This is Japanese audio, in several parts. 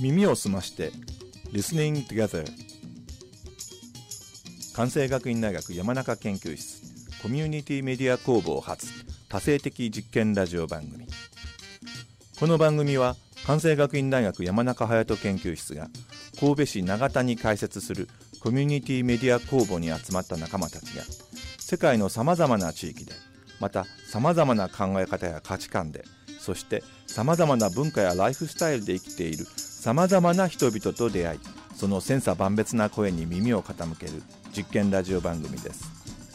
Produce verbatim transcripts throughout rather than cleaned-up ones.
耳を澄まして Listening Together 関西学院大学山中研究室コミュニティメディア工房発多性的実験ラジオ番組。この番組は関西学院大学山中隼人研究室が神戸市長田に開設するコミュニティメディア工房に集まった仲間たちが世界のさまざまな地域でまたさまざまな考え方や価値観でそしてさまざまな文化やライフスタイルで生きているさまざまな人々と出会いその千差万別な声に耳を傾ける実験ラジオ番組です。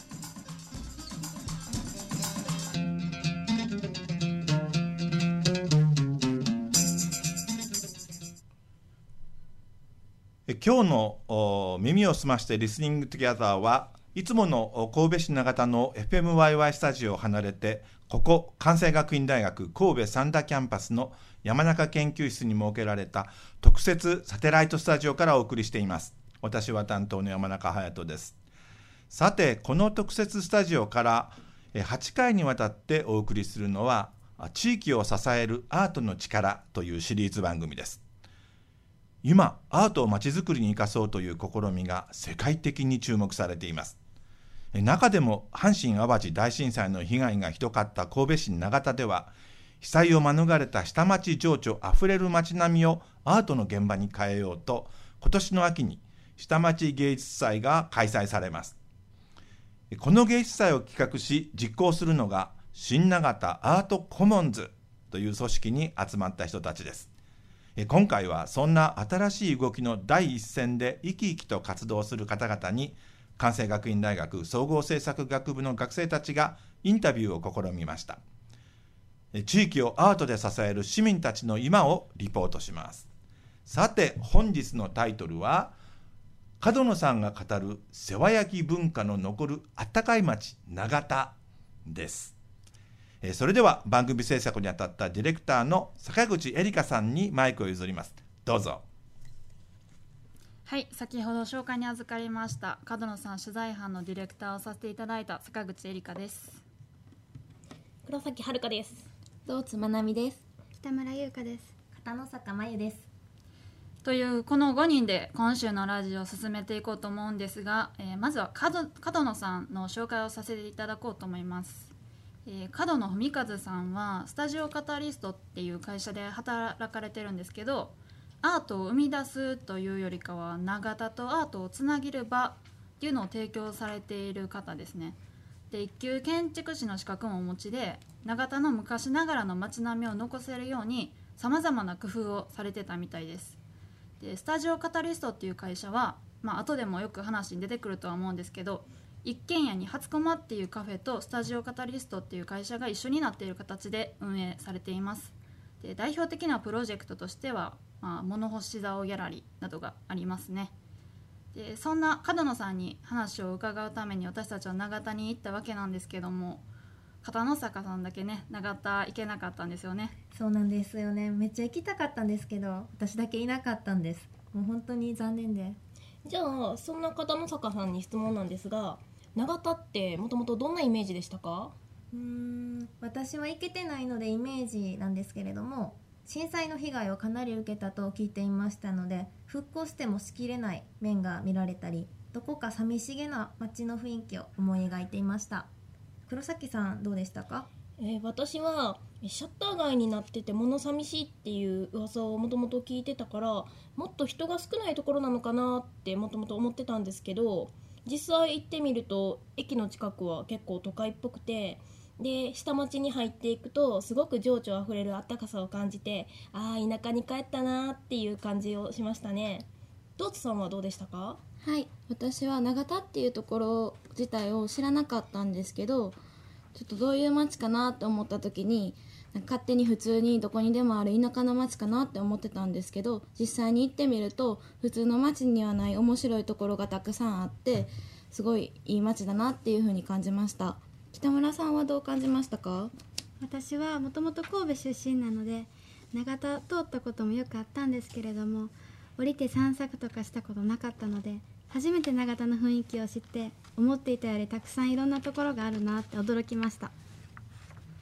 今日の耳を澄ましてリスニングトゥギャザーはいつもの神戸市長田の エフエムワイワイ スタジオを離れてここ関西学院大学神戸三田キャンパスの山中研究室に設けられた特設サテライトスタジオからお送りしています。私は担当の山中隼人です。さてこの特設スタジオからはちかいにわたってお送りするのは地域を支えるアートの力というシリーズ番組です。今アートをまちづくりに生かそうという試みが世界的に注目されています。中でも阪神・淡路大震災の被害がひどかった神戸市長田では被災を免れた下町情緒あふれる街並みをアートの現場に変えようと今年の秋に下町芸術祭が開催されます。この芸術祭を企画し実行するのが新長田アートコモンズという組織に集まった人たちです。今回はそんな新しい動きの第一線で生き生きと活動する方々に関西学院大学総合政策学部の学生たちがインタビューを試みました。地域をアートで支える市民たちの今をリポートします。さて本日のタイトルは角野さんが語る世話焼き文化の残るあったかい町長田です。それでは番組制作にあたったディレクターの坂口恵梨香さんにマイクを譲ります。どうぞ。 はい、先ほど紹介に預かりました角野さん取材班のディレクターをさせていただいた坂口恵梨香です。 黒崎遥です。 道津まなみです。 北村優香です。 片野坂真由です。 というこのごにんで今週のラジオを進めていこうと思うんですが、えー、まずは 角, 角野さんの紹介をさせていただこうと思います。えー、角野文和さんはスタジオカタリストっていう会社で働かれてるんですけど、アートを生み出すというよりかは長田とアートをつなげる場っていうのを提供されている方ですね。で一級建築士の資格もお持ちで長田の昔ながらの街並みを残せるようにさまざまな工夫をされてたみたいです。でスタジオカタリストっていう会社は、まあ後でもよく話に出てくるとは思うんですけど、一軒家に初駒っていうカフェとスタジオカタリストっていう会社が一緒になっている形で運営されています。で代表的なプロジェクトとしては、まあ、物干し竿ギャラリーなどがありますね。でそんな角野さんに話を伺うために私たちは長田に行ったわけなんですけども、片野坂さんだけね長田行けなかったんですよね。 そうなんですよね。めっちゃ行きたかったんですけど私だけいなかったんです。もう本当に残念で。 じゃあそんな片野坂さんに質問なんですが、長田ってもともとどんなイメージでしたか？ うーん私は行けてないのでイメージなんですけれども、震災の被害をかなり受けたと聞いていましたので復興してもしきれない面が見られたり、どこか寂しげな街の雰囲気を思い描いていました。黒崎さんどうでしたか？ えー、私はシャッター街になってて物寂しいっていう噂をもともと聞いてたから、もっと人が少ないところなのかなってもともと思ってたんですけど、実際行ってみると駅の近くは結構都会っぽくて、で下町に入っていくとすごく情緒あふれるあったかさを感じて、ああ田舎に帰ったなっていう感じをしましたね。道津さんはどうでしたか？ はい、私は長田っていうところ自体を知らなかったんですけど、ちょっとどういう街かなと思った時に勝手に普通にどこにでもある田舎の街かなって思ってたんですけど、実際に行ってみると普通の街にはない面白いところがたくさんあって、すごいいい街だなっていう風に感じました。北村さんはどう感じましたか？ 私はもともと神戸出身なので長田通ったこともよくあったんですけれども、降りて散策とかしたことなかったので初めて長田の雰囲気を知って、思っていたよりたくさんいろんなところがあるなって驚きました。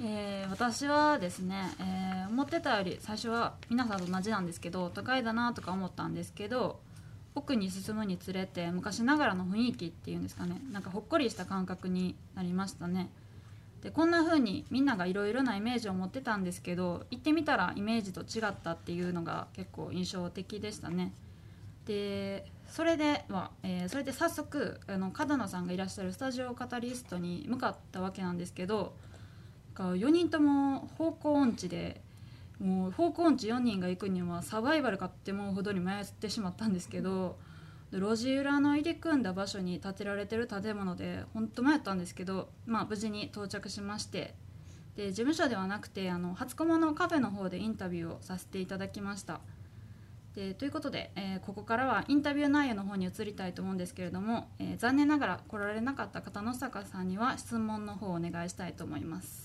えー私はですね、えー思ってたより最初は皆さんと同じなんですけど都会だなとか思ったんですけど、奥に進むにつれて昔ながらの雰囲気っていうんですかね、なんかほっこりした感覚になりましたね。でこんな風にみんながいろいろなイメージを持ってたんですけど、行ってみたらイメージと違ったっていうのが結構印象的でしたね。でそれでは、えーそれで早速あの角野さんがいらっしゃるスタジオカタリストに向かったわけなんですけど、よにんとも方向音痴で、もう方向音痴よにんが行くにはサバイバルかって思うほどに迷ってしまったんですけど、路地裏の入り組んだ場所に建てられてる建物で本当迷ったんですけど、まあ、無事に到着しまして、で事務所ではなくてあの初駒のカフェの方でインタビューをさせていただきました。でということで、えーここからはインタビュー内容の方に移りたいと思うんですけれども、えー残念ながら来られなかった方の坂さんには質問の方をお願いしたいと思います。